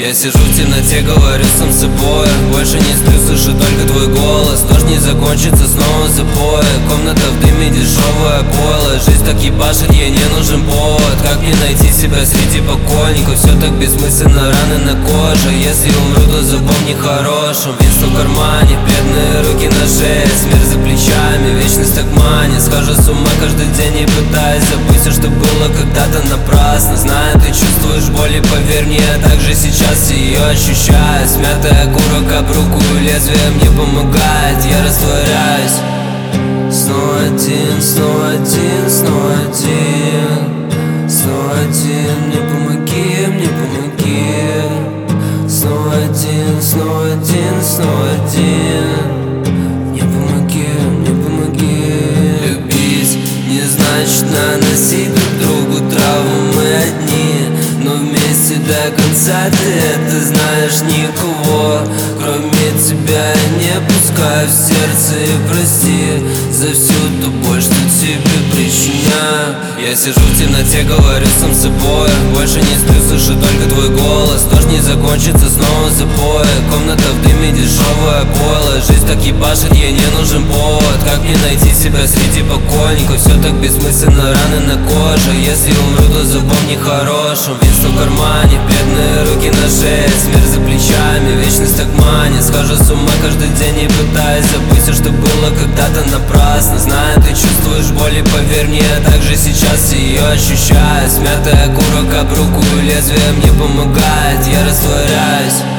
Я сижу в темноте, говорю сам с собой. Больше не сплю, слышу только твой голос. Дождь не закончится, снова запои. Комната в дыме, дешевое пойло. Жизнь так ебашит, ей не нужен повод. Как мне найти себя среди покойников? Все так бессмысленно, раны на коже. Если умру, то запомни хорошим. Винс в кармане, бедные руки на шее, смерть за плечами, вечность так манит. Схожу с ума каждый день и пытаюсь забыть все, что было когда-то напрасно. Знаю, ты чувствуешь боль, и поверь мне, я также сейчас ее ощущаю. Смятая окурок об руку, лезвие мне помогает, я растворяюсь. Снова один, снова один, снова один, снова один. Мне помоги, мне помоги. Снова один, снова один, снова один. Мне помоги, мне помоги. Любить не значит наносить друг другу травму. Мы одни, но вместе до конца. Ты это знаешь, никого кроме тебя я не пускаю в сердце. И прости за всю ту боль, что тебе причиняю. Я сижу в темноте, говорю сам с собой. Больше не сплю, слышу только твой голос. Дождь не закончится, снова запои. Комната в дыме, дешевое пойло. Жизнь так ебашит, ей не нужен повод. Как мне найти себя среди покойников? Все так бессмысленно, раны на коже. Если умру, то запомни хорошим. Винс в кармане, бедные руки на шее, смерть за плечами, вечность так манит. Схожу с ума каждый день и пытаюсь забыть все, что было когда-то напрасно. Знаю, ты чувствуешь боль, и поверь мне, я также сейчас ее ощущаю. Смятая окурок об руку, лезвие мне помогает, я растворяюсь.